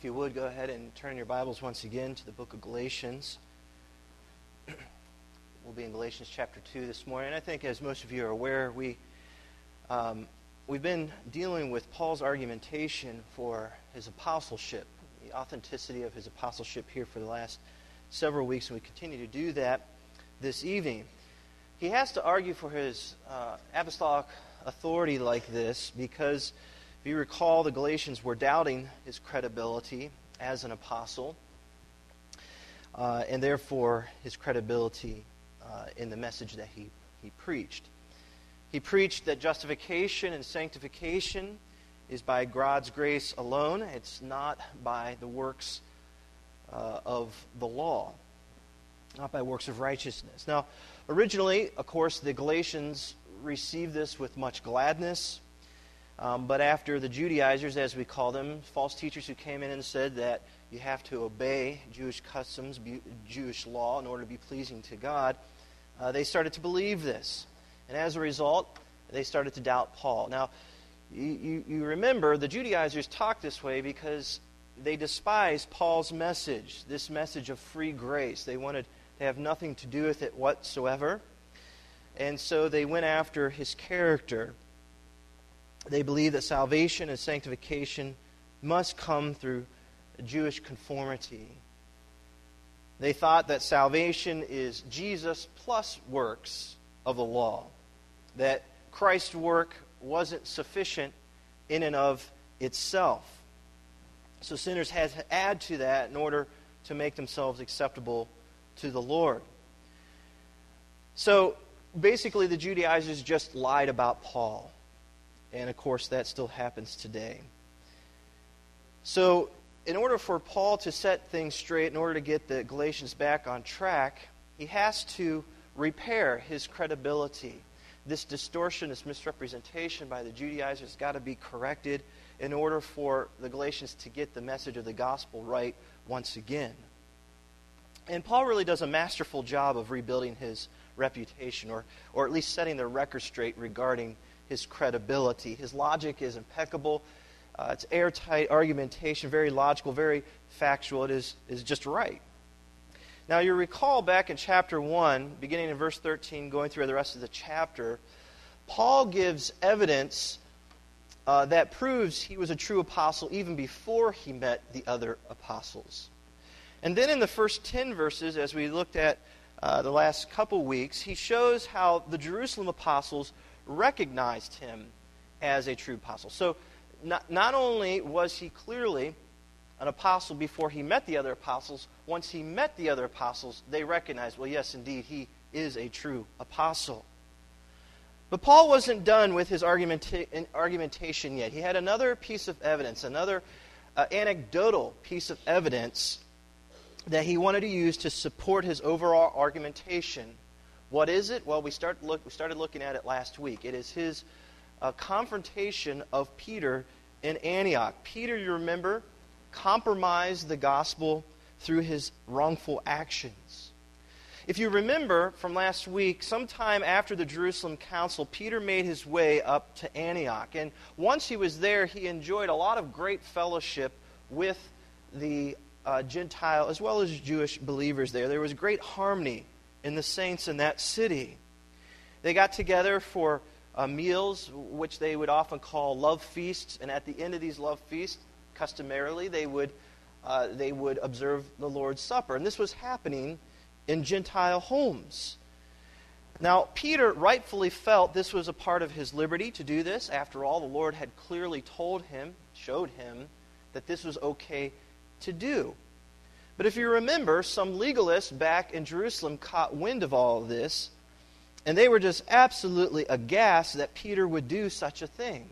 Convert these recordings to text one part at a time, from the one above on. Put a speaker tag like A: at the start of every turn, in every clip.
A: If you would, go ahead and turn your Bibles once again to the book of Galatians. We'll be in Galatians chapter 2 this morning. And I think, as most of you are aware, we've been dealing with Paul's argumentation for his apostleship, the authenticity of his apostleship here for the last several weeks, and we continue to do that this evening. He has to argue for his apostolic authority like this because, if you recall, the Galatians were doubting his credibility as an apostle, and therefore his credibility in the message that he preached. He preached that justification and sanctification is by God's grace alone. It's not by the works of the law, not by works of righteousness. Now, originally, of course, the Galatians received this with much gladness. But after the Judaizers, as we call them, false teachers who came in and said that you have to obey Jewish customs, Jewish law in order to be pleasing to God, they started to believe this. And as a result, they started to doubt Paul. Now, you remember the Judaizers talked this way because they despised Paul's message, this message of free grace. They wanted to have nothing to do with it whatsoever. And so they went after his character. They believe that salvation and sanctification must come through Jewish conformity. They thought that salvation is Jesus plus works of the law, that Christ's work wasn't sufficient in and of itself. So sinners had to add to that in order to make themselves acceptable to the Lord. So basically the Judaizers just lied about Paul. And, of course, that still happens today. So, in order for Paul to set things straight, in order to get the Galatians back on track, he has to repair his credibility. This distortion, this misrepresentation by the Judaizers has got to be corrected in order for the Galatians to get the message of the gospel right once again. And Paul really does a masterful job of rebuilding his reputation, or at least setting the record straight regarding his credibility. His logic is impeccable. It's airtight argumentation, very logical, very factual. It is just right. Now, you recall back in chapter 1, beginning in verse 13, going through the rest of the chapter, Paul gives evidence that proves he was a true apostle even before he met the other apostles. And then in the first 10 verses, as we looked at the last couple weeks, he shows how the Jerusalem apostles recognized him as a true apostle. So not only was he clearly an apostle before he met the other apostles, once he met the other apostles, they recognized, well, yes, indeed, he is a true apostle. But Paul wasn't done with his argumentation yet. He had another piece of evidence, another anecdotal piece of evidence that he wanted to use to support his overall argumentation. What is it? Well, we started looking at it last week. It is his confrontation of Peter in Antioch. Peter, you remember, compromised the gospel through his wrongful actions. If you remember from last week, sometime after the Jerusalem Council, Peter made his way up to Antioch. And once he was there, he enjoyed a lot of great fellowship with the Gentile as well as Jewish believers there. There was great harmony in the saints in that city. They got together for meals, which they would often call love feasts, and at the end of these love feasts, customarily, they would observe the Lord's Supper. And this was happening in Gentile homes. Now, Peter rightfully felt this was a part of his liberty to do this. After all, the Lord had clearly showed him, that this was okay to do. But if you remember, some legalists back in Jerusalem caught wind of all of this, and they were just absolutely aghast that Peter would do such a thing.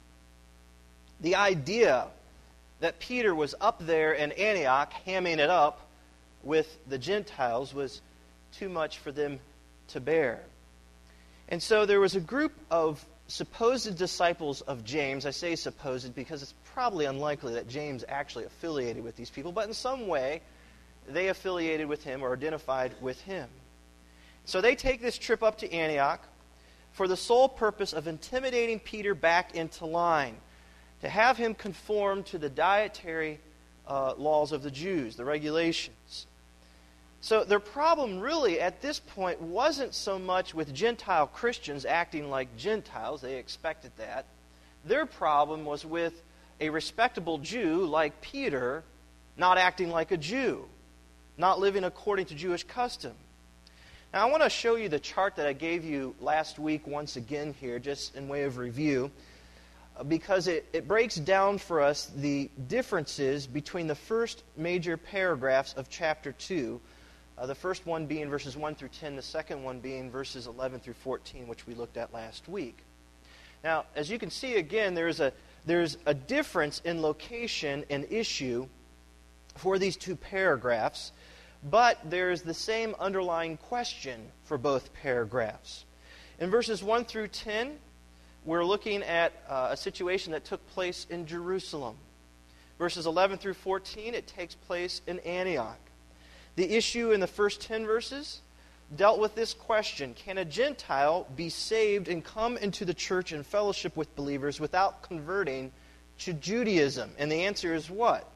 A: The idea that Peter was up there in Antioch hamming it up with the Gentiles was too much for them to bear. And so there was a group of supposed disciples of James. I say supposed because it's probably unlikely that James actually affiliated with these people, but in some way they affiliated with him or identified with him. So they take this trip up to Antioch for the sole purpose of intimidating Peter back into line, to have him conform to the dietary laws of the Jews, the regulations. So their problem really at this point wasn't so much with Gentile Christians acting like Gentiles. They expected that. Their problem was with a respectable Jew like Peter not acting like a Jew, not living according to Jewish custom. Now I want to show you the chart that I gave you last week once again here, just in way of review, because it breaks down for us the differences between the first major paragraphs of chapter 2, the first one being verses 1 through 10, the second one being verses 11 through 14, which we looked at last week. Now, as you can see again, there's a difference in location and issue for these two paragraphs, but there's the same underlying question for both paragraphs. In verses 1 through 10, we're looking at a situation that took place in Jerusalem. Verses 11 through 14, it takes place in Antioch. The issue in the first 10 verses dealt with this question: can a Gentile be saved and come into the church and fellowship with believers without converting to Judaism? And the answer is what?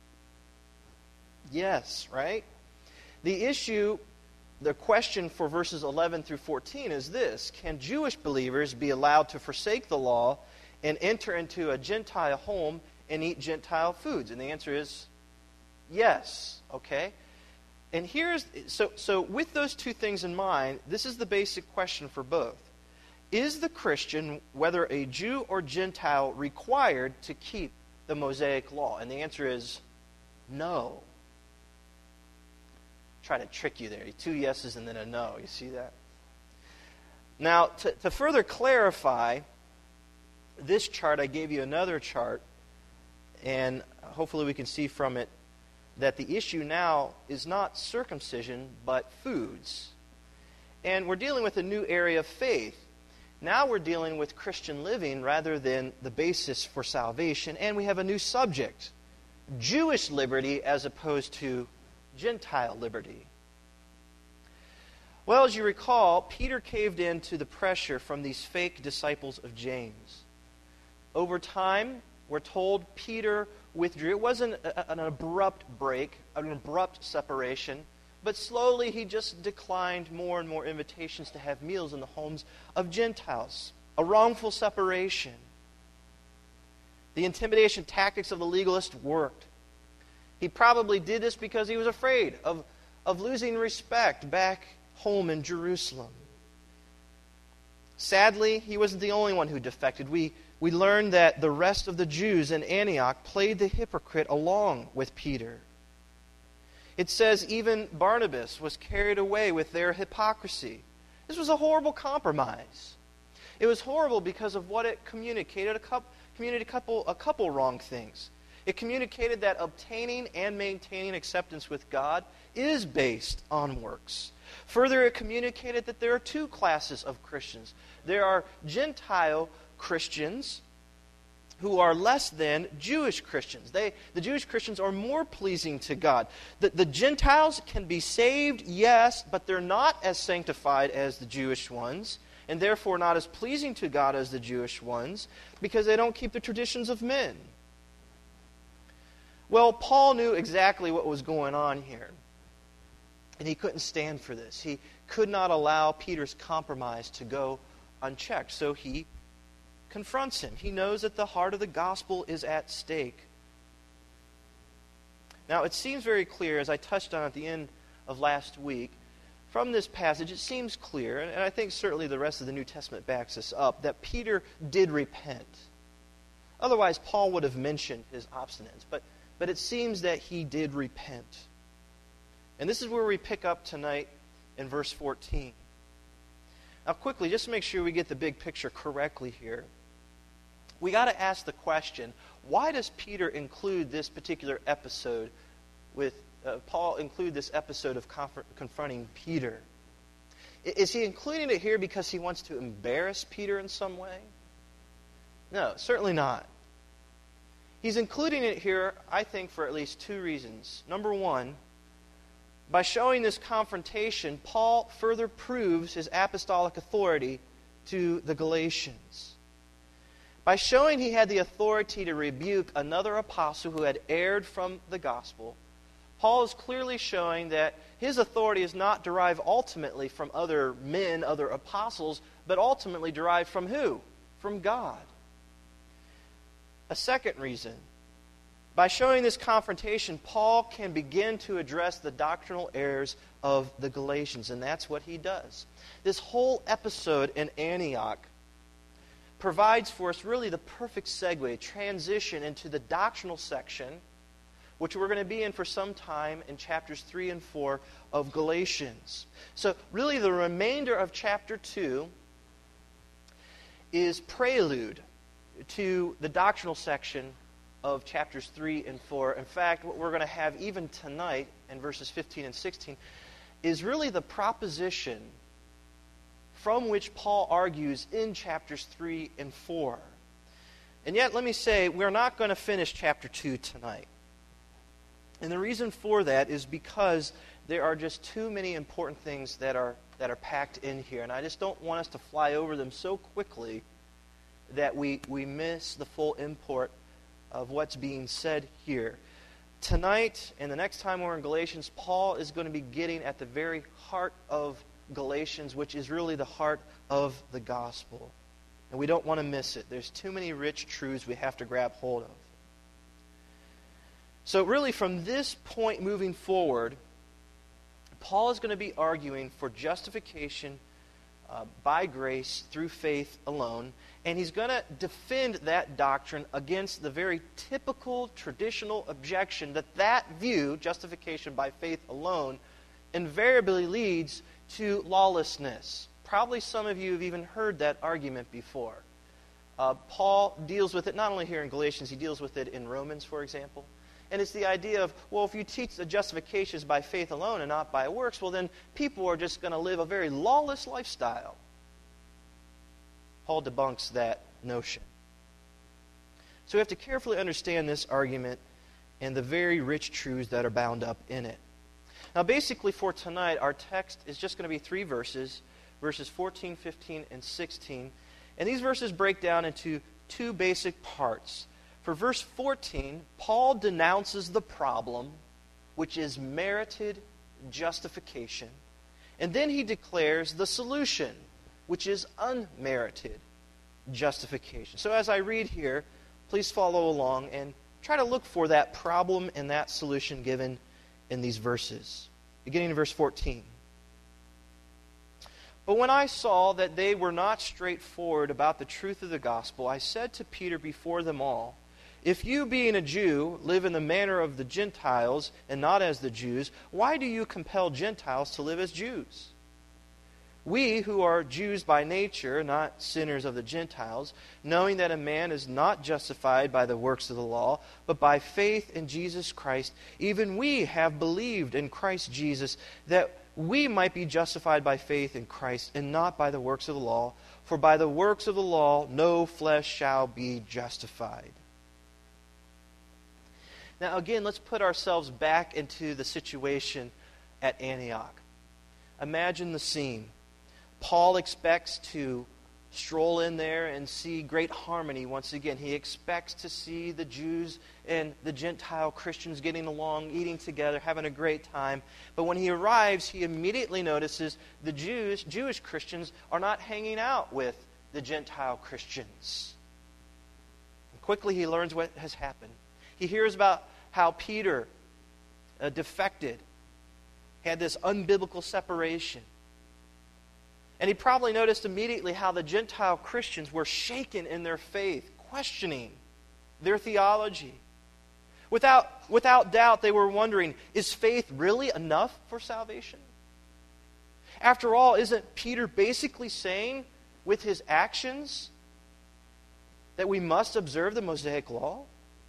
A: Yes, right? The issue, the question for verses 11 through 14 is this: can Jewish believers be allowed to forsake the law and enter into a Gentile home and eat Gentile foods? And the answer is yes, okay? And so with those two things in mind, this is the basic question for both. Is the Christian, whether a Jew or Gentile, required to keep the Mosaic law? And the answer is no. Try to trick you there. 2 yeses and then a no. You see that? Now, to further clarify this chart, I gave you another chart, and hopefully we can see from it that the issue now is not circumcision, but foods. And we're dealing with a new area of faith. Now we're dealing with Christian living rather than the basis for salvation, and we have a new subject: Jewish liberty as opposed to Gentile liberty. Well, as you recall, Peter caved in to the pressure from these fake disciples of James. Over time, we're told Peter withdrew. It wasn't an abrupt break, an abrupt separation, but slowly he just declined more and more invitations to have meals in the homes of Gentiles. A wrongful separation. The intimidation tactics of the legalist worked. He probably did this because he was afraid of losing respect back home in Jerusalem. Sadly, he wasn't the only one who defected. We learned that the rest of the Jews in Antioch played the hypocrite along with Peter. It says even Barnabas was carried away with their hypocrisy. This was a horrible compromise. It was horrible because of what it communicated. A couple wrong things. It communicated that obtaining and maintaining acceptance with God is based on works. Further, it communicated that there are two classes of Christians. There are Gentile Christians who are less than Jewish Christians. The Jewish Christians are more pleasing to God. The Gentiles can be saved, yes, but they're not as sanctified as the Jewish ones, and therefore not as pleasing to God as the Jewish ones, because they don't keep the traditions of men. Well, Paul knew exactly what was going on here, and he couldn't stand for this. He could not allow Peter's compromise to go unchecked, so he confronts him. He knows that the heart of the gospel is at stake. Now, it seems very clear, as I touched on at the end of last week, from this passage, it seems clear, and I think certainly the rest of the New Testament backs this up, that Peter did repent. Otherwise, Paul would have mentioned his obstinance, but it seems that he did repent. And this is where we pick up tonight in verse 14. Now, quickly, just to make sure we get the big picture correctly here, we got to ask the question, why does Peter include this particular episode with Paul include this episode of confronting Peter? Is he including it here because he wants to embarrass Peter in some way? No, certainly not. He's including it here, I think, for at least two reasons. Number one, by showing this confrontation, Paul further proves his apostolic authority to the Galatians. By showing he had the authority to rebuke another apostle who had erred from the gospel, Paul is clearly showing that his authority is not derived ultimately from other men, other apostles, but ultimately derived from who? From God. A second reason. By showing this confrontation, Paul can begin to address the doctrinal errors of the Galatians, and that's what he does. This whole episode in Antioch provides for us really the perfect segue, transition into the doctrinal section, which we're going to be in for some time in chapters 3 and 4 of Galatians. So really the remainder of chapter 2 is prelude to the doctrinal section of chapters 3 and 4. In fact, what we're going to have even tonight in verses 15 and 16 is really the proposition from which Paul argues in chapters 3 and 4. And yet, let me say, we're not going to finish chapter 2 tonight. And the reason for that is because there are just too many important things that are packed in here. And I just don't want us to fly over them so quickly that we miss the full import of what's being said here. Tonight and the next time we're in Galatians, Paul is going to be getting at the very heart of Galatians, which is really the heart of the gospel. And we don't want to miss it. There's too many rich truths we have to grab hold of. So really from this point moving forward, Paul is going to be arguing for justification by grace through faith alone. And he's going to defend that doctrine against the very typical traditional objection that view, justification by faith alone, invariably leads to lawlessness. Probably some of you have even heard that argument before. Paul deals with it not only here in Galatians, he deals with it in Romans, for example. And it's the idea of, well, if you teach the justification is by faith alone and not by works, well then people are just going to live a very lawless lifestyle. Paul debunks that notion. So we have to carefully understand this argument and the very rich truths that are bound up in it. Now basically for tonight, our text is just going to be 3 verses, verses 14, 15, and 16. And these verses break down into 2 basic parts. For verse 14, Paul denounces the problem, which is merited justification. And then he declares the solution, which is unmerited justification. So as I read here, please follow along and try to look for that problem and that solution given in these verses. Beginning in verse 14. But when I saw that they were not straightforward about the truth of the gospel, I said to Peter before them all, if you, being a Jew, live in the manner of the Gentiles and not as the Jews, why do you compel Gentiles to live as Jews? We, who are Jews by nature, not sinners of the Gentiles, knowing that a man is not justified by the works of the law, but by faith in Jesus Christ, even we have believed in Christ Jesus, that we might be justified by faith in Christ and not by the works of the law. For by the works of the law no flesh shall be justified. Now again, let's put ourselves back into the situation at Antioch. Imagine the scene. Paul expects to stroll in there and see great harmony once again. He expects to see the Jews and the Gentile Christians getting along, eating together, having a great time. But when he arrives, he immediately notices the Jewish Christians are not hanging out with the Gentile Christians. And quickly he learns what has happened. He hears about how Peter defected, had this unbiblical separation. And he probably noticed immediately how the Gentile Christians were shaken in their faith, questioning their theology. Without doubt, they were wondering, is faith really enough for salvation? After all, isn't Peter basically saying with his actions that we must observe the Mosaic law?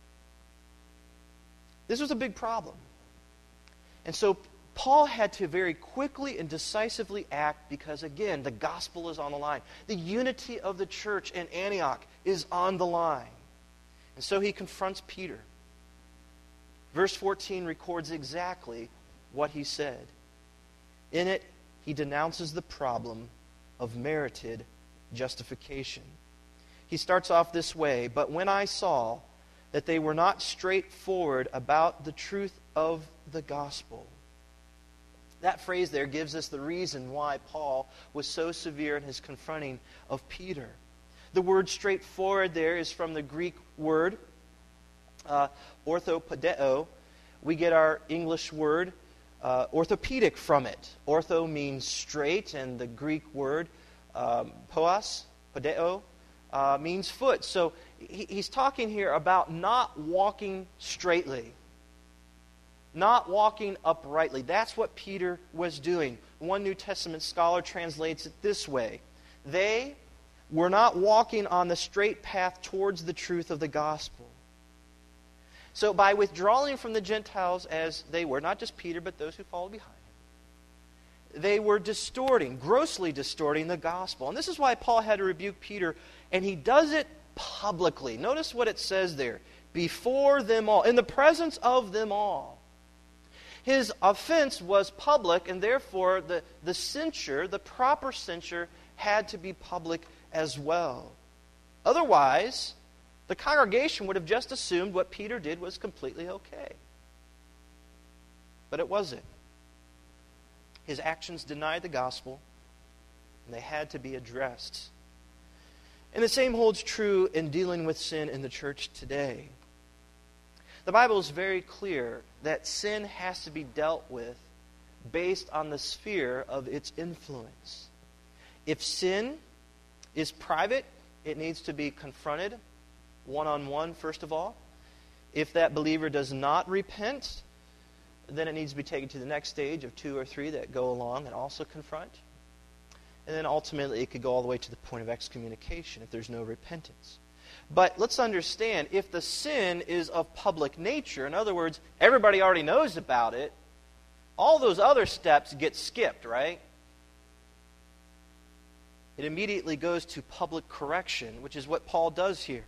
A: This was a big problem. And so Paul had to very quickly and decisively act because, again, the gospel is on the line. The unity of the church in Antioch is on the line. And so he confronts Peter. Verse 14 records exactly what he said. In it, he denounces the problem of merited justification. he starts off this way, "But when I saw that they were not straightforward about the truth of the gospel." That phrase there gives us the reason why Paul was so severe in his confronting of Peter. The word straightforward there is from the Greek word orthopodeo. We get our English word orthopedic from it. Ortho means straight, and the Greek word podeo, means foot. So he's talking here about not walking straightly, not walking uprightly. That's what Peter was doing. One New Testament scholar translates it this way: they were not walking on the straight path towards the truth of the gospel. So by withdrawing from the Gentiles as they were, not just Peter, but those who followed behind him, they were grossly distorting the gospel. And this is why Paul had to rebuke Peter, and he does it publicly. Notice what it says there: before them all, in the presence of them all. His offense was public, and therefore the censure, the proper censure, had to be public as well. Otherwise, the congregation would have just assumed what Peter did was completely okay. But it wasn't. His actions denied the gospel, and they had to be addressed. And the same holds true in dealing with sin in the church today. The Bible is very clear that sin has to be dealt with based on the sphere of its influence. If sin is private, it needs to be confronted one-on-one, first of all. If that believer does not repent, then it needs to be taken to the next stage of 2 or 3 that go along and also confront. And then ultimately it could go all the way to the point of excommunication if there's no repentance. But let's understand, if the sin is of public nature, in other words, everybody already knows about it, all those other steps get skipped, right? It immediately goes to public correction, which is what Paul does here.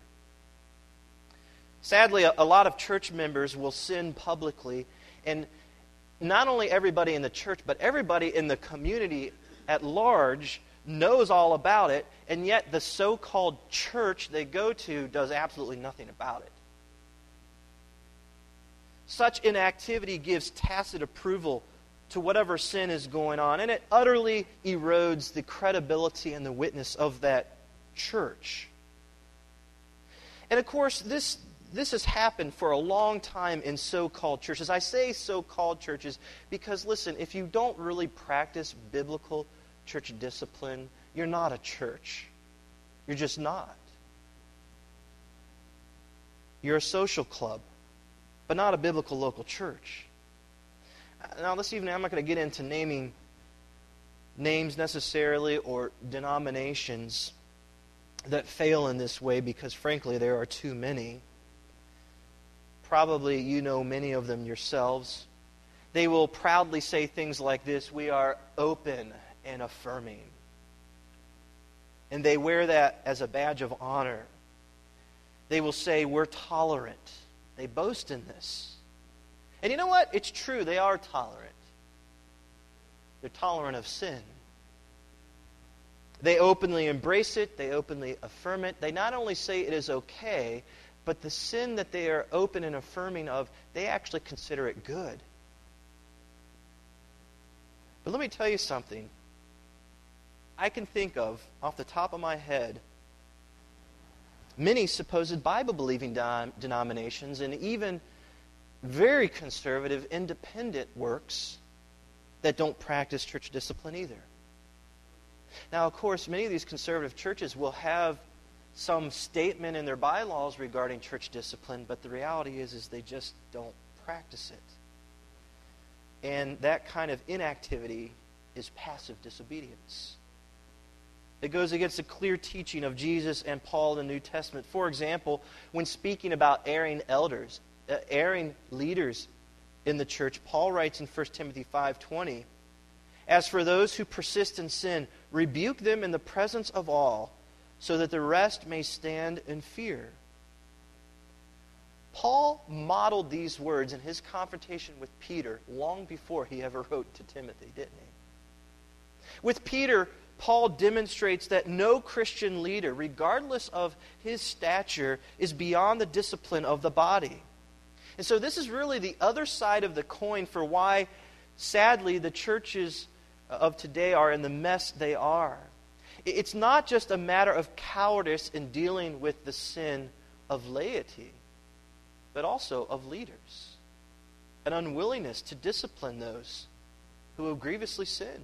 A: Sadly, a lot of church members will sin publicly, and not only everybody in the church, but everybody in the community at large knows all about it, and yet the so-called church they go to does absolutely nothing about it. Such inactivity gives tacit approval to whatever sin is going on, and it utterly erodes the credibility and the witness of that church. And of course, this has happened for a long time in so-called churches. I say so-called churches because, listen, if you don't really practice biblical church discipline, you're not a church. You're just not. You're a social club, but not a biblical local church. Now, this evening, I'm not going to get into naming names necessarily or denominations that fail in this way because, frankly, there are too many. Probably you know many of them yourselves. They will proudly say things like this: we are open and affirming. And they wear that as a badge of honor. They will say, we're tolerant. They boast in this. And you know what? It's true, they are tolerant. They're tolerant of sin. They openly embrace it. They openly affirm it. They not only say it is okay, but the sin that they are open and affirming of, they actually consider it good. But let me tell you something. I can think of, off the top of my head, many supposed Bible-believing denominations and even very conservative, independent works that don't practice church discipline either. Now, of course, many of these conservative churches will have some statement in their bylaws regarding church discipline, but the reality is they just don't practice it. And that kind of inactivity is passive disobedience. It goes against the clear teaching of Jesus and Paul in the New Testament. For example, when speaking about erring leaders in the church, Paul writes in 1 Timothy 5:20, "As for those who persist in sin, rebuke them in the presence of all, so that the rest may stand in fear." Paul modeled these words in his confrontation with Peter long before he ever wrote to Timothy, didn't he? With Peter, Paul demonstrates that no Christian leader, regardless of his stature, is beyond the discipline of the body. And so this is really the other side of the coin for why, sadly, the churches of today are in the mess they are. It's not just a matter of cowardice in dealing with the sin of laity, but also of leaders. An unwillingness to discipline those who have grievously sinned.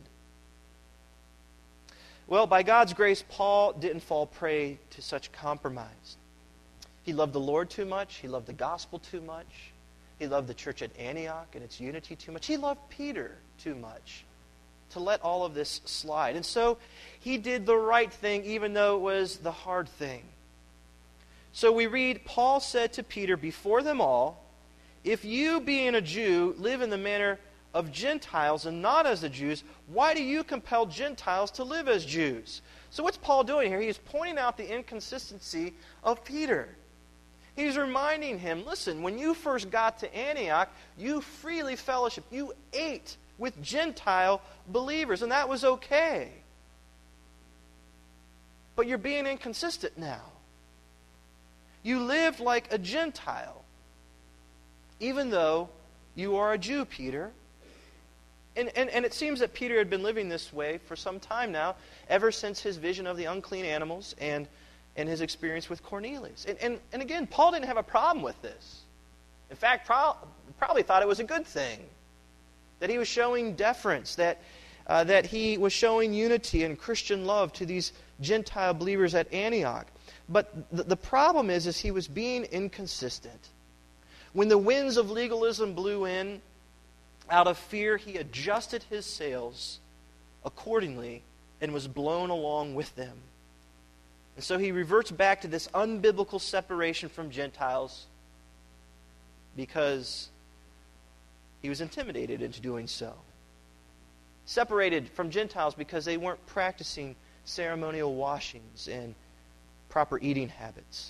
A: Well, by God's grace, Paul didn't fall prey to such compromise. He loved the Lord too much. He loved the gospel too much. He loved the church at Antioch and its unity too much. He loved Peter too much to let all of this slide. And so he did the right thing, even though it was the hard thing. So we read, Paul said to Peter before them all, "If you, being a Jew, live in the manner of Gentiles and not as the Jews, why do you compel Gentiles to live as Jews?" So what's Paul doing here? He's pointing out the inconsistency of Peter. He's reminding him, listen, when you first got to Antioch, you freely fellowshiped. You ate with Gentile believers, and that was okay. But you're being inconsistent now. You lived like a Gentile, even though you are a Jew, Peter. And it seems that Peter had been living this way for some time now, ever since his vision of the unclean animals and his experience with Cornelius. And again, Paul didn't have a problem with this. In fact, probably thought it was a good thing. That he was showing deference, that he was showing unity and Christian love to these Gentile believers at Antioch. But the problem is he was being inconsistent. When the winds of legalism blew in, out of fear, he adjusted his sails accordingly and was blown along with them. And so he reverts back to this unbiblical separation from Gentiles because he was intimidated into doing so. Separated from Gentiles because they weren't practicing ceremonial washings and proper eating habits.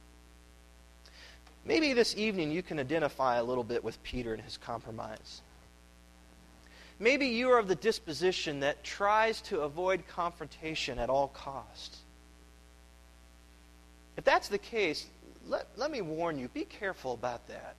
A: Maybe this evening you can identify a little bit with Peter and his compromise. Maybe you are of the disposition that tries to avoid confrontation at all costs. If that's the case, let me warn you, be careful about that.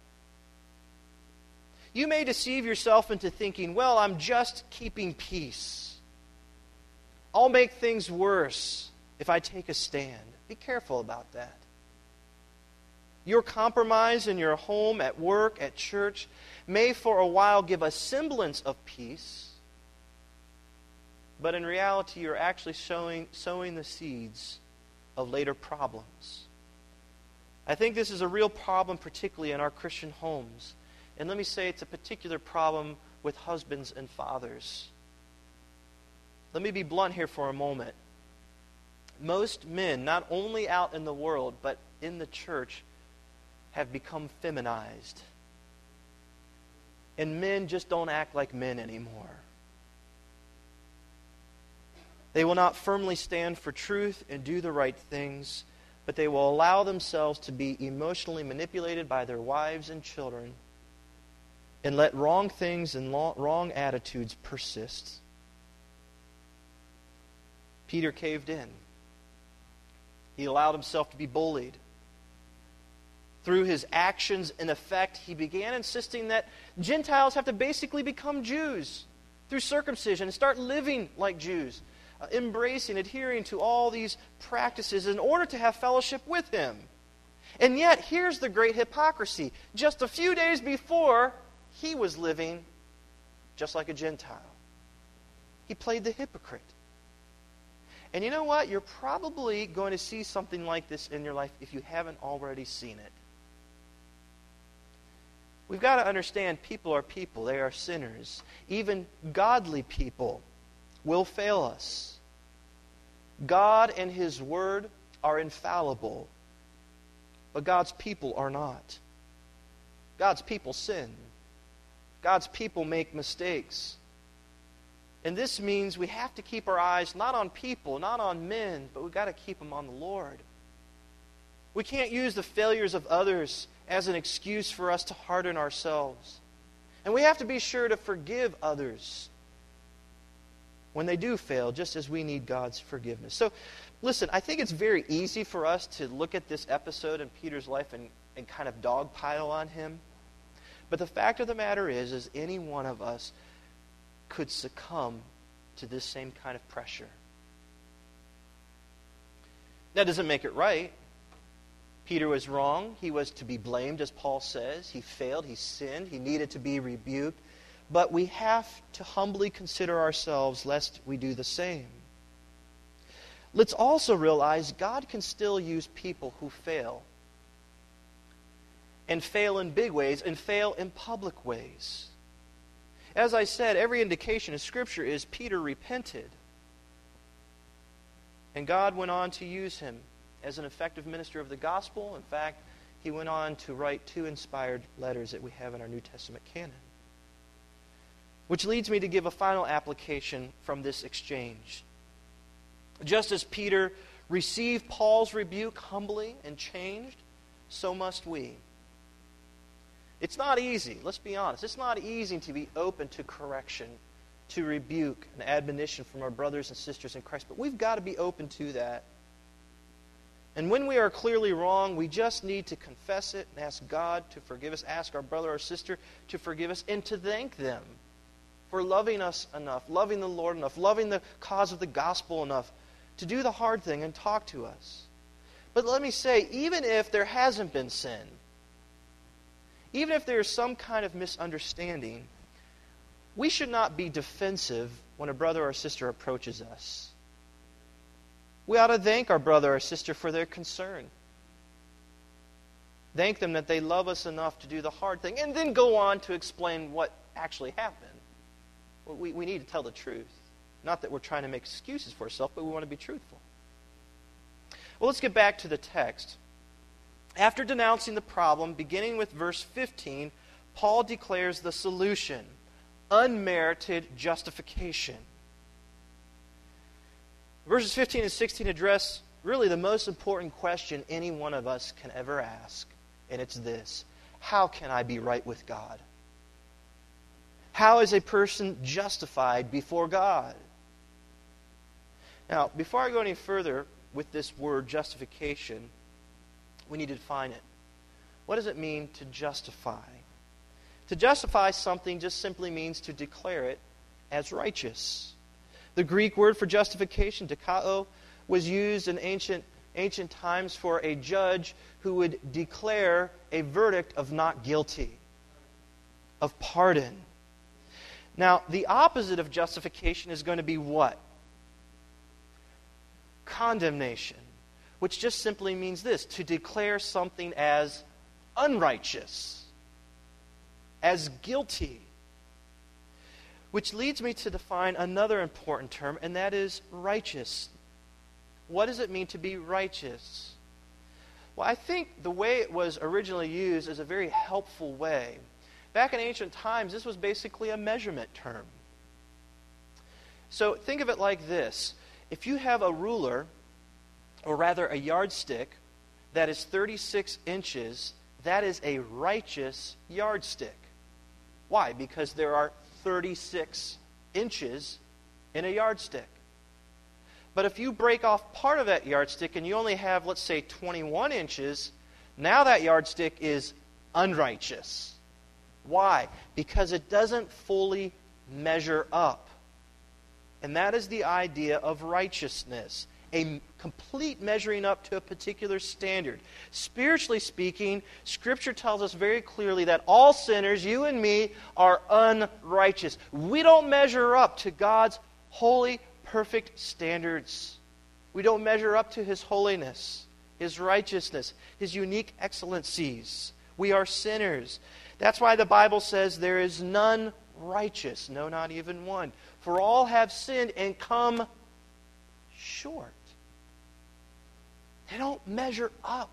A: You may deceive yourself into thinking, well, I'm just keeping peace. I'll make things worse if I take a stand. Be careful about that. Your compromise in your home, at work, at church, may for a while give a semblance of peace, but in reality you're actually sowing the seeds of later problems. I think this is a real problem, particularly in our Christian homes. And let me say it's a particular problem with husbands and fathers. Let me be blunt here for a moment. Most men, not only out in the world, but in the church, have become feminized. And men just don't act like men anymore. They will not firmly stand for truth and do the right things, but they will allow themselves to be emotionally manipulated by their wives and children and let wrong things and wrong attitudes persist. Peter caved in. He allowed himself to be bullied. Through his actions and effect, he began insisting that Gentiles have to basically become Jews through circumcision and start living like Jews, embracing, adhering to all these practices in order to have fellowship with him. And yet, here's the great hypocrisy. Just a few days before, he was living just like a Gentile. He played the hypocrite. And you know what? You're probably going to see something like this in your life if you haven't already seen it. We've got to understand people are people. They are sinners. Even godly people will fail us. God and His Word are infallible, but God's people are not. God's people sin. God's people make mistakes. And this means we have to keep our eyes not on people, not on men, but we've got to keep them on the Lord. We can't use the failures of others as an excuse for us to harden ourselves. And we have to be sure to forgive others. when they do fail, just as we need God's forgiveness. So, listen, I think it's very easy for us to look at this episode in Peter's life and kind of dogpile on him. But the fact of the matter is any one of us could succumb to this same kind of pressure. That doesn't make it right. Peter was wrong. He was to be blamed, as Paul says. He failed. He sinned. He needed to be rebuked. But we have to humbly consider ourselves lest we do the same. Let's also realize God can still use people who fail. And fail in big ways, and fail in public ways. As I said, every indication in Scripture is Peter repented. And God went on to use him as an effective minister of the gospel. In fact, he went on to write 2 inspired letters that we have in our New Testament canon. Which leads me to give a final application from this exchange. Just as Peter received Paul's rebuke humbly and changed, so must we. It's not easy, let's be honest. It's not easy to be open to correction, to rebuke and admonition from our brothers and sisters in Christ. But we've got to be open to that. And when we are clearly wrong, we just need to confess it and ask God to forgive us, ask our brother or sister to forgive us, and to thank them for loving us enough, loving the Lord enough, loving the cause of the gospel enough to do the hard thing and talk to us. But let me say, even if there hasn't been sin, even if there is some kind of misunderstanding, we should not be defensive when a brother or sister approaches us. We ought to thank our brother or sister for their concern. Thank them that they love us enough to do the hard thing, and then go on to explain what actually happened. We need to tell the truth. Not that we're trying to make excuses for ourselves, but we want to be truthful. Well, let's get back to the text. After denouncing the problem, beginning with verse 15, Paul declares the solution: unmerited justification. Verses 15 and 16 address really the most important question any one of us can ever ask, and it's this: how can I be right with God? How is a person justified before God? Now, before I go any further with this word justification, we need to define it. What does it mean to justify? To justify something just simply means to declare it as righteous. The Greek word for justification, dikao, was used in ancient times for a judge who would declare a verdict of not guilty, of pardon. Now, the opposite of justification is going to be what? Condemnation, which just simply means this: to declare something as unrighteous, as guilty. Which leads me to define another important term, and that is righteous. What does it mean to be righteous? Well, I think the way it was originally used is a very helpful way. Back in ancient times, this was basically a measurement term. So think of it like this. If you have a ruler, or rather a yardstick, that is 36 inches, that is a righteous yardstick. Why? Because there are 36 inches in a yardstick. But if you break off part of that yardstick and you only have, let's say, 21 inches, now that yardstick is unrighteous. Why? Because it doesn't fully measure up. And that is the idea of righteousness. A complete measuring up to a particular standard. Spiritually speaking, Scripture tells us very clearly that all sinners, you and me, are unrighteous. We don't measure up to God's holy, perfect standards. We don't measure up to His holiness, His righteousness, His unique excellencies. We are sinners. That's why the Bible says there is none righteous, no, not even one. For all have sinned and come short. They don't measure up.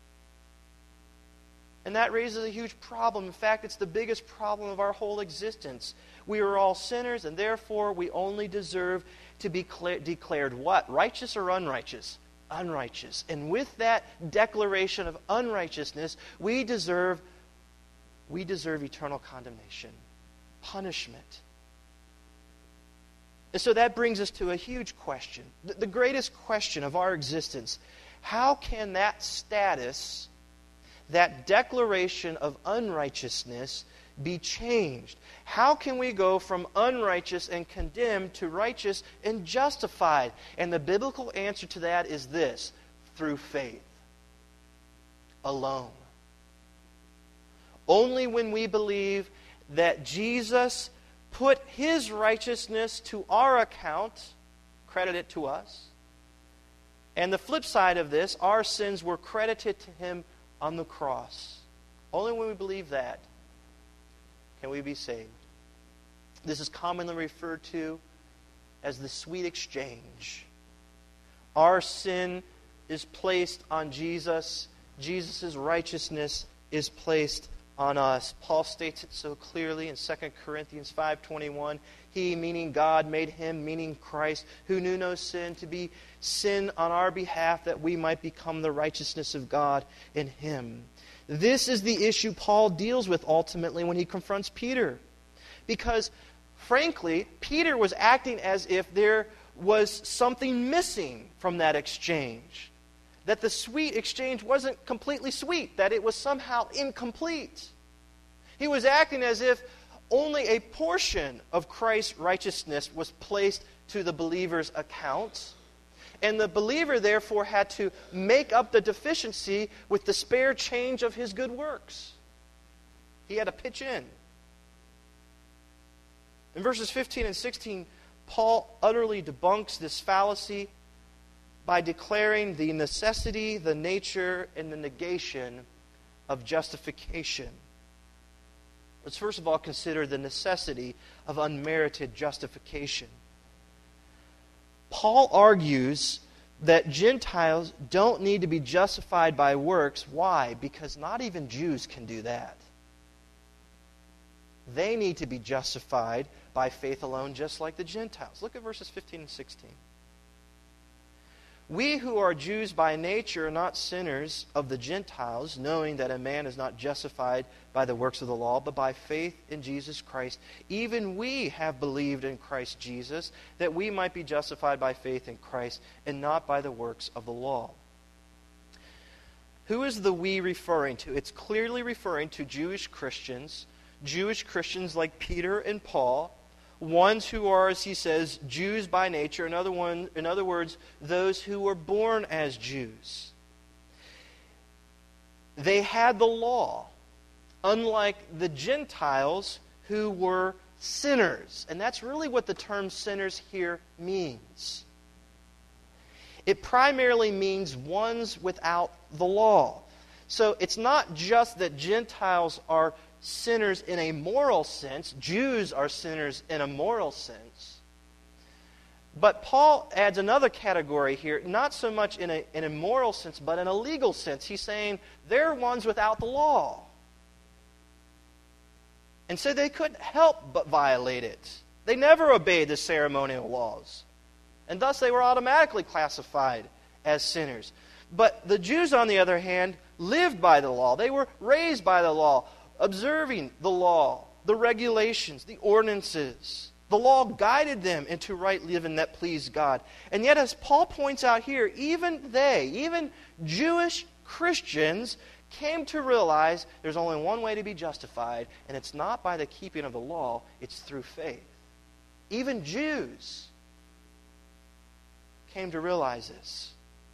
A: And that raises a huge problem. In fact, it's the biggest problem of our whole existence. We are all sinners, and therefore we only deserve to be declared what? Righteous or unrighteous? Unrighteous. And with that declaration of unrighteousness, we deserve eternal condemnation, punishment. And so that brings us to a huge question, the greatest question of our existence. How can that status, that declaration of unrighteousness, be changed? How can we go from unrighteous and condemned to righteous and justified? And the biblical answer to that is this: through faith alone. Only when we believe that Jesus put His righteousness to our account, credit it to us, and the flip side of this, our sins were credited to Him on the cross. Only when we believe that can we be saved. This is commonly referred to as the sweet exchange. Our sin is placed on Jesus. Jesus' righteousness is placed on us. Paul states it so clearly in 2 Corinthians 5:21. He, meaning God, made Him, meaning Christ, who knew no sin, to be sin on our behalf, that we might become the righteousness of God in Him. This is the issue Paul deals with ultimately when he confronts Peter. Because, frankly, Peter was acting as if there was something missing from that exchange. That the sweet exchange wasn't completely sweet, that it was somehow incomplete. He was acting as if only a portion of Christ's righteousness was placed to the believer's account, and the believer therefore had to make up the deficiency with the spare change of his good works. He had to pitch in. In verses 15 and 16, Paul utterly debunks this fallacy by declaring the necessity, the nature, and the negation of justification. Let's first of all consider the necessity of unmerited justification. Paul argues that Gentiles don't need to be justified by works. Why? Because not even Jews can do that. They need to be justified by faith alone, just like the Gentiles. Look at verses 15 and 16. We who are Jews by nature are not sinners of the Gentiles, knowing that a man is not justified by the works of the law, but by faith in Jesus Christ. Even we have believed in Christ Jesus, that we might be justified by faith in Christ, and not by the works of the law. Who is the we referring to? It's clearly referring to Jewish Christians like Peter and Paul, ones who are, as he says, Jews by nature. In other words, those who were born as Jews. They had the law, unlike the Gentiles who were sinners. And that's really what the term sinners here means. It primarily means ones without the law. So it's not just that Gentiles are sinners in a moral sense. Jews are sinners in a moral sense. But Paul adds another category here, not so much in a moral sense, but in a legal sense. He's saying they're ones without the law. And so they couldn't help but violate it. They never obeyed the ceremonial laws. And thus they were automatically classified as sinners. But the Jews, on the other hand, lived by the law. They were raised by the law, observing the law, the regulations, the ordinances. The law guided them into right living that pleased God. And yet, as Paul points out here, even Jewish Christians came to realize there's only one way to be justified, and it's not by the keeping of the law, it's through faith. Even Jews came to realize this.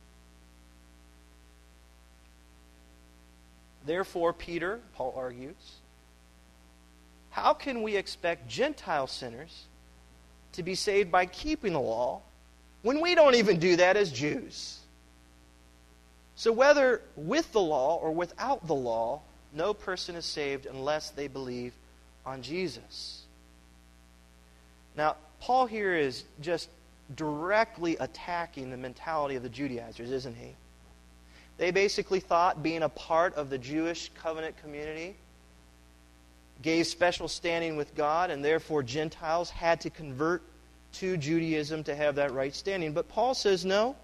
A: Therefore, Peter, Paul argues, how can we expect Gentile sinners to be saved by keeping the law when we don't even do that as Jews? So whether with the law or without the law, no person is saved unless they believe on Jesus. Now, Paul here is just directly attacking the mentality of the Judaizers, isn't he? They basically thought being a part of the Jewish covenant community gave special standing with God, and therefore Gentiles had to convert to Judaism to have that right standing. But Paul says no.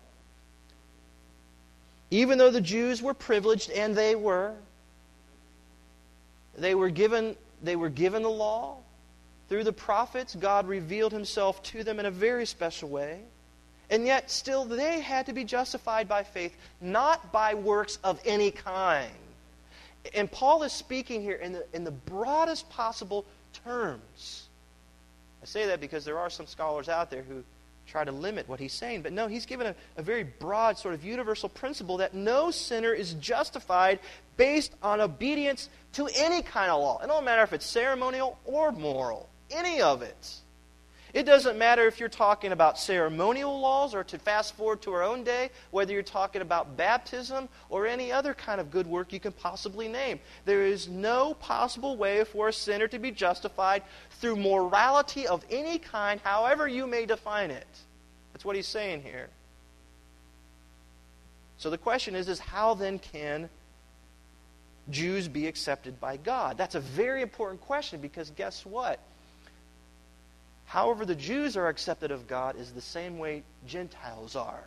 A: Even though the Jews were privileged, and they were given the law, Through the prophets, God revealed himself to them in a very special way. And yet, still, they had to be justified by faith, not by works of any kind. And Paul is speaking here in the broadest possible terms. I say that because there are some scholars out there who try to limit what he's saying. But no, he's given a very broad, sort of universal principle that no sinner is justified based on obedience to any kind of law. It don't matter if it's ceremonial or moral. Any of it. It doesn't matter if you're talking about ceremonial laws, or to fast forward to our own day, whether you're talking about baptism or any other kind of good work you can possibly name. There is no possible way for a sinner to be justified through morality of any kind, however you may define it. That's what he's saying here. So the question is how then can Jews be accepted by God? That's a very important question, because guess what? However the Jews are accepted of God is the same way Gentiles are.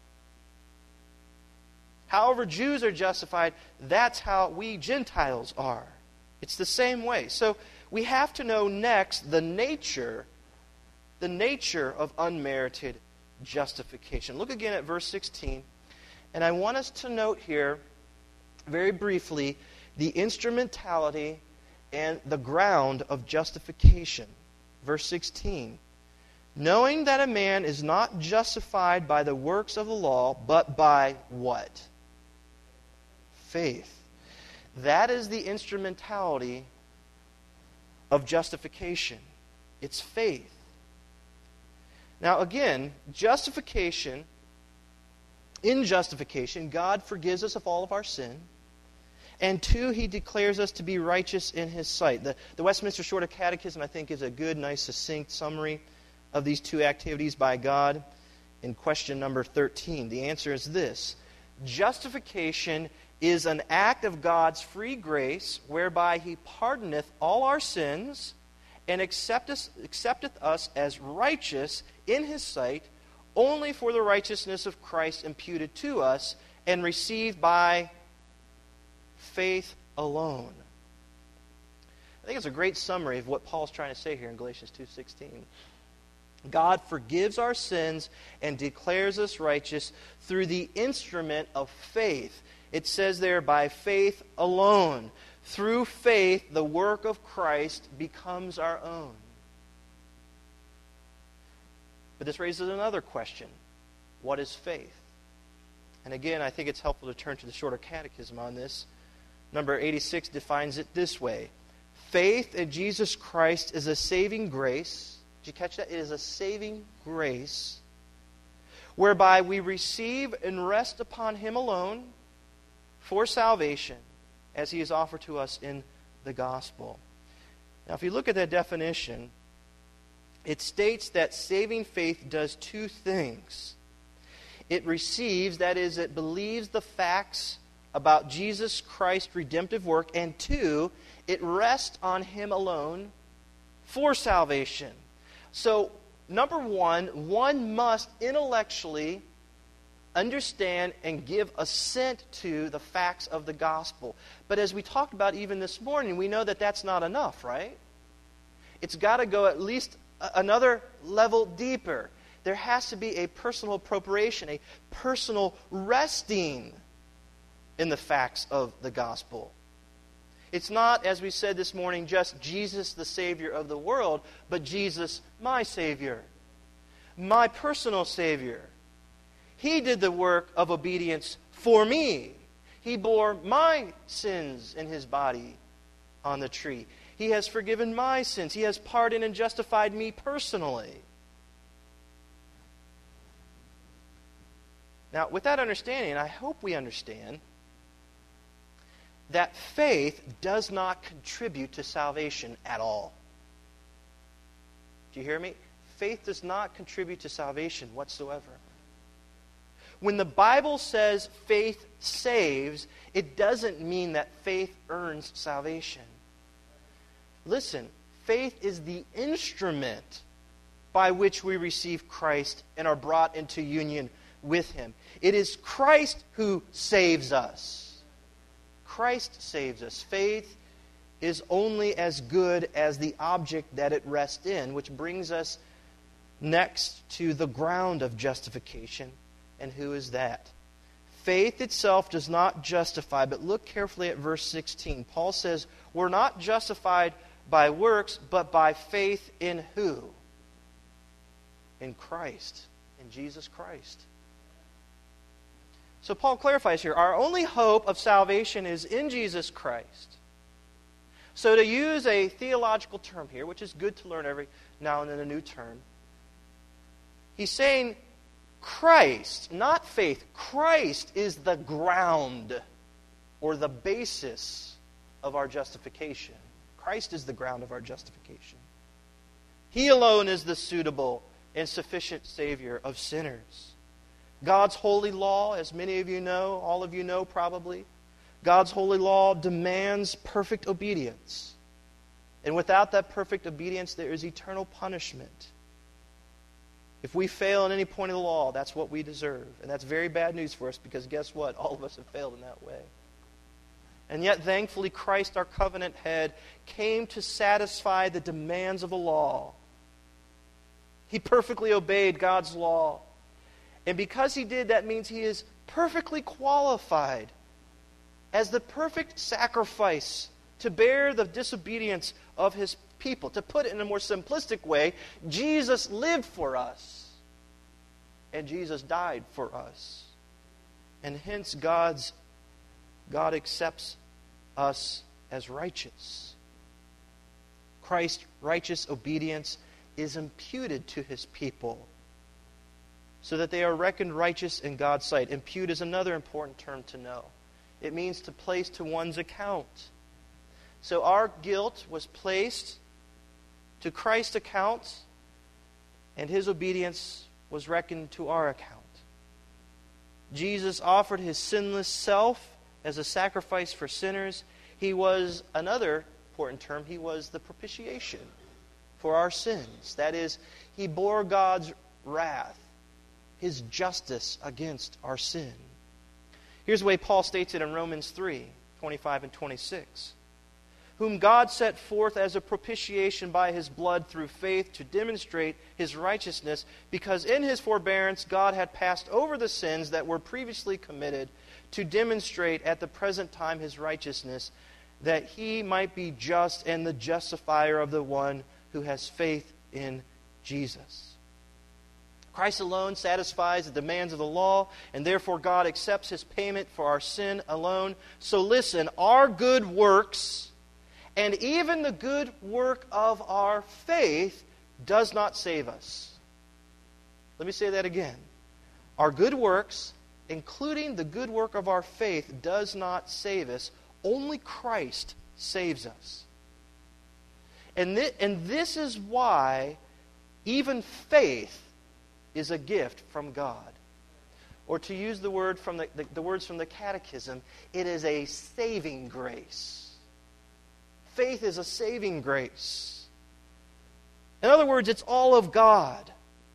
A: However Jews are justified, that's how we Gentiles are. It's the same way. So we have to know next the nature of unmerited justification. Look again at verse 16. And I want us to note here, very briefly, the instrumentality and the ground of justification. Verse 16, knowing that a man is not justified by the works of the law, but by what? Faith. That is the instrumentality of justification. It's faith. Now again, in justification, God forgives us of all of our sin. And 2, He declares us to be righteous in His sight. The Westminster Shorter Catechism, I think, gives a good, nice, succinct summary of these two activities by God in question number 13. The answer is this: justification is an act of God's free grace, whereby He pardoneth all our sins and accepteth us as righteous in His sight, only for the righteousness of Christ imputed to us and received by faith alone. I think it's a great summary of what Paul's trying to say here in Galatians 2:16. God forgives our sins and declares us righteous through the instrument of faith. It says there, by faith alone. Through faith, the work of Christ becomes our own. But this raises another question. What is faith? And again, I think it's helpful to turn to the Shorter Catechism on this. Number 86 defines it this way: faith in Jesus Christ is a saving grace. Did you catch that? It is a saving grace whereby we receive and rest upon Him alone for salvation, as He is offered to us in the gospel. Now, if you look at that definition, it states that saving faith does two things. It receives, that is, it believes the facts about Jesus Christ's redemptive work, and 2, it rests on Him alone for salvation. So, number one must intellectually understand and give assent to the facts of the gospel. But as we talked about even this morning, we know that that's not enough, right? It's got to go at least another level deeper. There has to be a personal appropriation, a personal resting in the facts of the gospel. It's not, as we said this morning, just Jesus the Savior of the world, but Jesus my Savior, my personal Savior. He did the work of obedience for me. He bore my sins in His body on the tree. He has forgiven my sins. He has pardoned and justified me personally. Now, with that understanding, I hope we understand that faith does not contribute to salvation at all. Do you hear me? Faith does not contribute to salvation whatsoever. When the Bible says faith saves, it doesn't mean that faith earns salvation. Listen, faith is the instrument by which we receive Christ and are brought into union with Him. It is Christ who saves us. Christ saves us. Faith is only as good as the object that it rests in, which brings us next to the ground of justification. And who is that? Faith itself does not justify, but look carefully at verse 16. Paul says, we're not justified by works, but by faith in who? In Christ, in Jesus Christ. So Paul clarifies here, our only hope of salvation is in Jesus Christ. So to use a theological term here, which is good to learn every now and then a new term, he's saying Christ, not faith, Christ is the ground or the basis of our justification. Christ is the ground of our justification. He alone is the suitable and sufficient Savior of sinners. God's holy law, as many of you know, all of you know probably, God's holy law demands perfect obedience. And without that perfect obedience, there is eternal punishment. If we fail in any point of the law, that's what we deserve. And that's very bad news for us because guess what? All of us have failed in that way. And yet, thankfully, Christ, our covenant head, came to satisfy the demands of the law. He perfectly obeyed God's law. And because he did, that means he is perfectly qualified as the perfect sacrifice to bear the disobedience of his people. To put it in a more simplistic way, Jesus lived for us. And Jesus died for us. And hence God accepts us as righteous. Christ's righteous obedience is imputed to his people so that they are reckoned righteous in God's sight. Impute is another important term to know. It means to place to one's account. So our guilt was placed to Christ's account, and his obedience was reckoned to our account. Jesus offered his sinless self as a sacrifice for sinners. He was, another important term, he was the propitiation for our sins. That is, he bore God's wrath, his justice against our sin. Here's the way Paul states it in Romans 3:25 and 26. Whom God set forth as a propitiation by his blood through faith to demonstrate his righteousness, because in his forbearance God had passed over the sins that were previously committed, to demonstrate at the present time his righteousness, that he might be just and the justifier of the one who has faith in Jesus. Christ alone satisfies the demands of the law, and therefore God accepts his payment for our sin alone. So listen, our good works, and even the good work of our faith, does not save us. Let me say that again. Our good works, including the good work of our faith, does not save us. Only Christ saves us. And this is why even faith is a gift from God. Or to use the word from the words from the Catechism, it is a saving grace. Faith is a saving grace. In other words, it's all of God.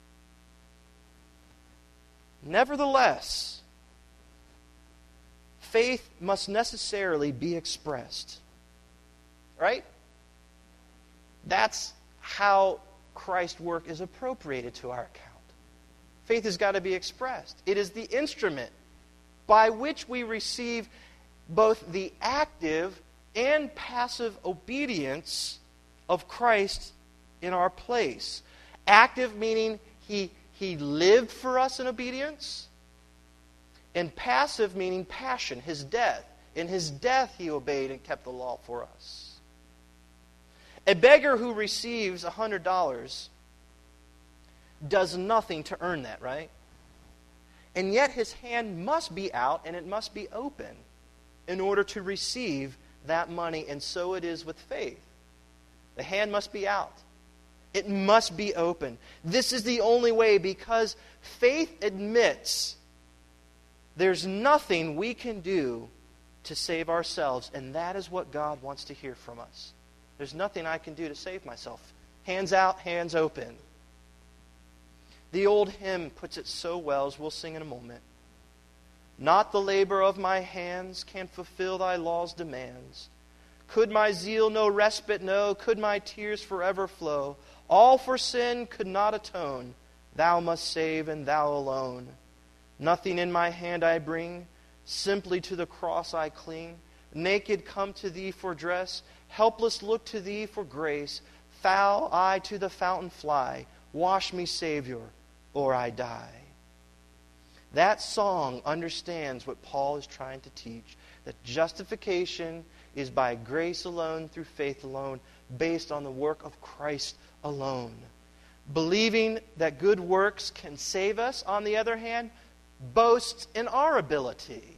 A: Nevertheless, faith must necessarily be expressed. Right? That's how Christ's work is appropriated to our account. Faith has got to be expressed. It is the instrument by which we receive both the active and passive obedience of Christ in our place. Active meaning he lived for us in obedience, and passive meaning passion, his death. In his death he obeyed and kept the law for us. A beggar who receives $100 does nothing to earn that, right? And yet his hand must be out and it must be open in order to receive that money, and so it is with faith. The hand must be out. It must be open. This is the only way, because faith admits there's nothing we can do to save ourselves, and that is what God wants to hear from us. There's nothing I can do to save myself. Hands out, hands open. The old hymn puts it so well, as we'll sing in a moment. Not the labor of my hands can fulfill thy law's demands. Could my zeal no respite know? Could my tears forever flow? All for sin could not atone. Thou must save, and Thou alone. Nothing in my hand I bring, simply to the cross I cling. Naked come to Thee for dress, helpless look to Thee for grace. Foul I to the fountain fly, wash me, Savior, or I die. That song understands what Paul is trying to teach, that justification is by grace alone, through faith alone, based on the work of Christ alone. Believing that good works can save us, on the other hand, boasts in our ability,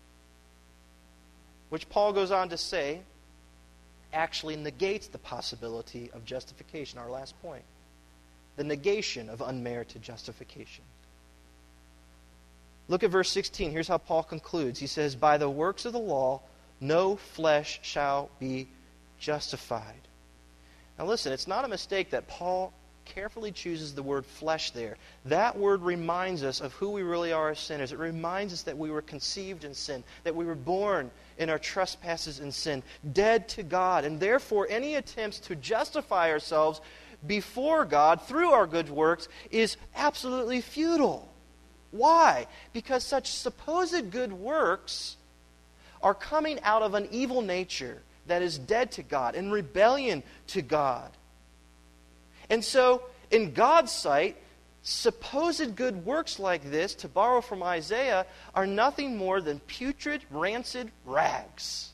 A: which Paul goes on to say actually negates the possibility of justification, our last point. The negation of unmerited justification. Look at verse 16. Here's how Paul concludes. He says, by the works of the law, no flesh shall be justified. Now listen, it's not a mistake that Paul carefully chooses the word flesh there. That word reminds us of who we really are as sinners. It reminds us that we were conceived in sin, that we were born in our trespasses and sin, dead to God, and therefore any attempts to justify ourselves before God through our good works is absolutely futile. Why? Because such supposed good works are coming out of an evil nature that is dead to God, in rebellion to God. And so, in God's sight, supposed good works like this, to borrow from Isaiah, are nothing more than putrid, rancid rags.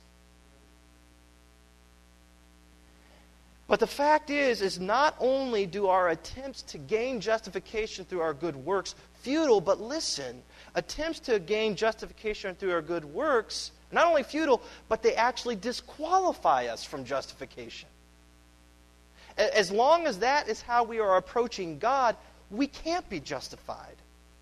A: But the fact is not only do our attempts to gain justification through our good works futile, but listen, attempts to gain justification through our good works are not only futile, but they actually disqualify us from justification. As long as that is how we are approaching God, we can't be justified.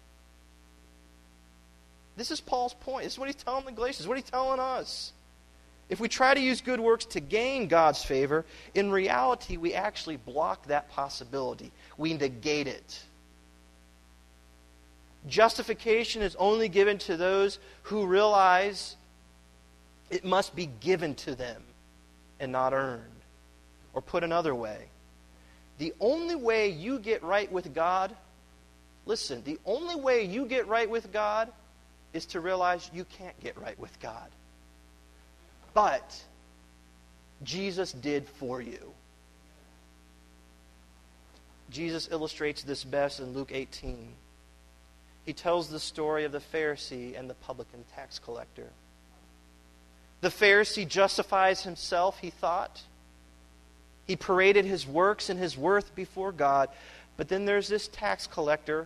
A: This is Paul's point. This is what he's telling the Galatians. This is what he's telling us. If we try to use good works to gain God's favor, in reality, we actually block that possibility. We negate it. Justification is only given to those who realize it must be given to them and not earned. Or put another way, the only way you get right with God, listen, the only way you get right with God is to realize you can't get right with God. But Jesus did for you. Jesus illustrates this best in Luke 18. He tells the story of the Pharisee and the publican tax collector. The Pharisee justifies himself, he thought. He paraded his works and his worth before God. But then there's this tax collector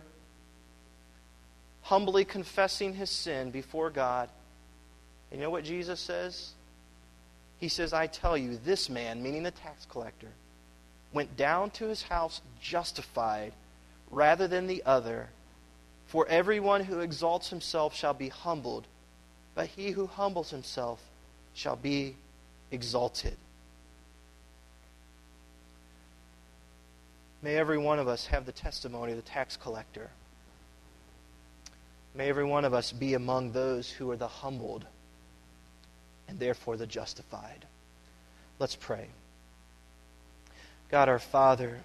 A: humbly confessing his sin before God. And you know what Jesus says? He says, I tell you, this man, meaning the tax collector, went down to his house justified rather than the other. For everyone who exalts himself shall be humbled, but he who humbles himself shall be exalted. May every one of us have the testimony of the tax collector. May every one of us be among those who are the humbled and therefore the justified. Let's pray. God our Father,